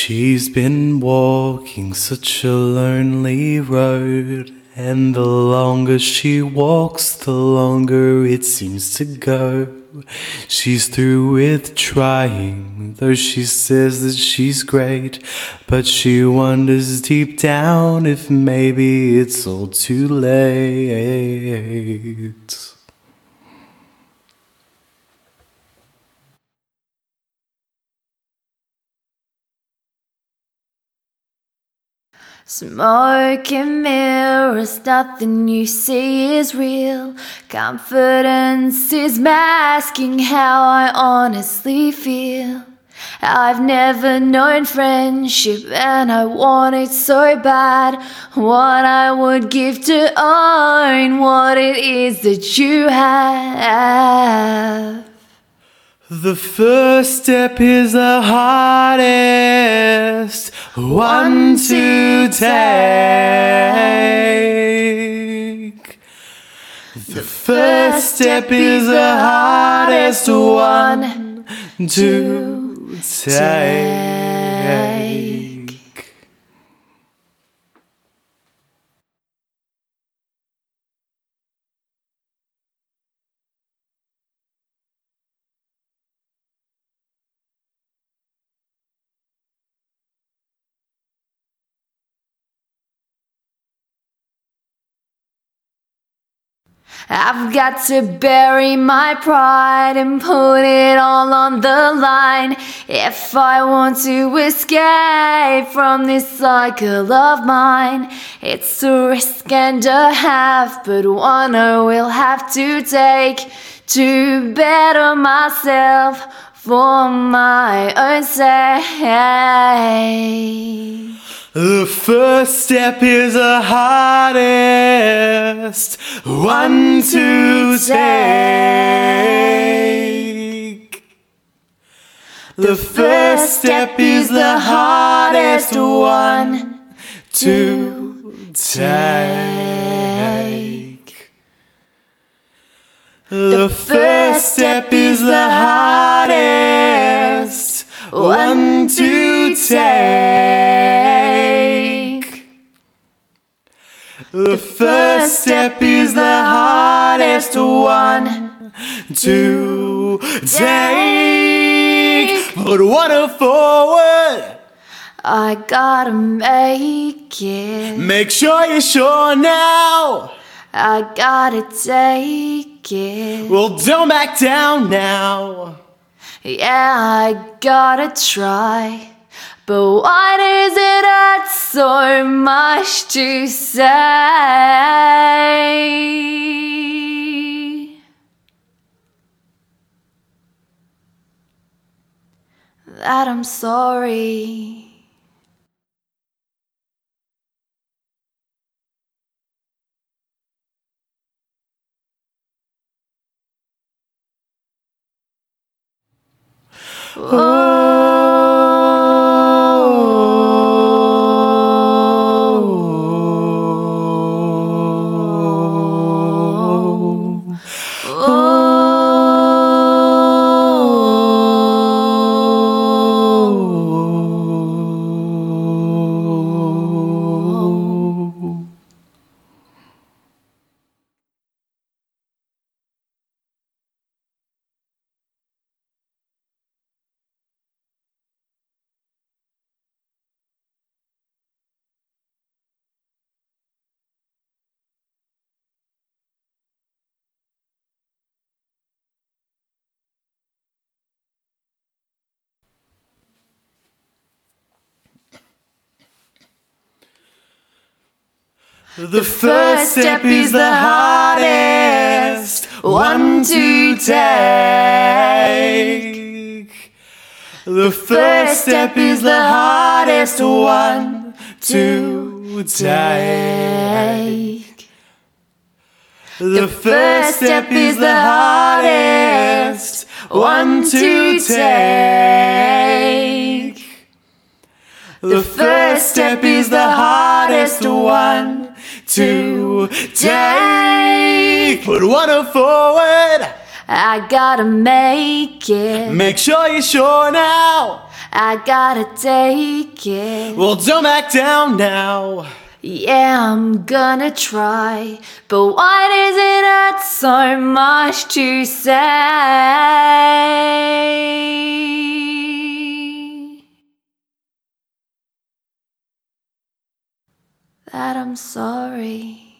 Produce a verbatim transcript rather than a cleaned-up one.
She's been walking such a lonely road, and the longer she walks, the longer it seems to go. She's through with trying, though she says that she's great, but she wonders deep down if maybe it's all too late. Smoke and mirrors, nothing you see is real. Confidence is masking how I honestly feel. I've never known friendship and I want it so bad. What I would give to own what it is that you have. The first step is the hardest one to take. The first step is the hardest one to take. I've got to bury my pride and put it all on the line if I want to escape from this cycle of mine. It's a risk and a half, but one I will have to take to better myself for my own sake. The first step is the hardest one to take. The first step is the hardest one to take. The first step is the hardest one to take. The first step is the hardest one to take. Put one forward. I gotta make it. Make sure you're sure now. I gotta take it. Well, don't back down now. Yeah, I gotta try. But why does it hurt so much to say that I'm sorry? Oh. The first step is the hardest one to take. The first step is the hardest one to take. The first step is the hardest one to take. The first step is the hardest one to take. Put one forward. I gotta make it. Make sure you're sure now. I gotta take it. Well, don't back down now. Yeah, I'm gonna try, but why does it hurt so much to say that I'm sorry?